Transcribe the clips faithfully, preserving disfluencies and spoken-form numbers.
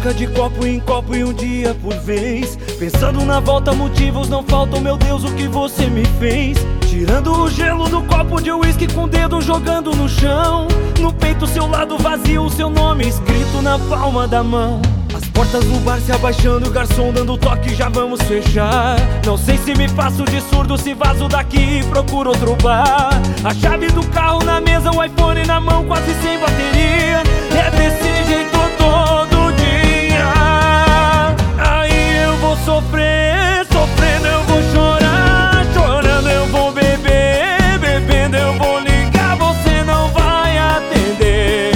troca de copo em copo e um dia por vez. Pensando na volta, motivos não faltam, meu Deus, o que você me fez. Tirando o gelo do copo de uísque com o dedo jogando no chão. No peito seu lado vazio, o seu nome escrito na palma da mão. As portas do bar se abaixando, o garçom dando toque, já vamos fechar. Não sei se me faço de surdo, se vazo daqui e procuro outro bar. A chave do carro na mesa, o iPhone na mão, quase sem bateria. É desse jeito todo dia. Aí eu vou sofrer, sofrendo eu vou chorar, chorando eu vou beber, bebendo eu vou ligar, você não vai atender.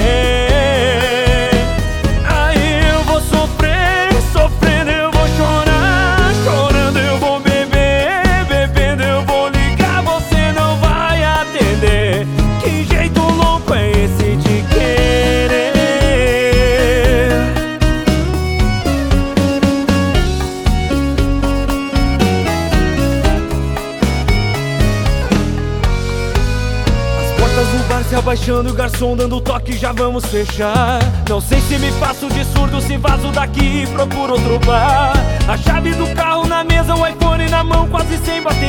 Aí eu vou sofrer, sofrendo eu vou chorar, chorando eu vou beber, bebendo eu vou ligar, você não vai atender. Que jeito louco é esse de querer? O bar se abaixando, o garçom dando toque, já vamos fechar. Não sei se me faço de surdo, se vazo daqui e procuro outro bar. A chave do carro na mesa, o iPhone na mão, quase sem bater.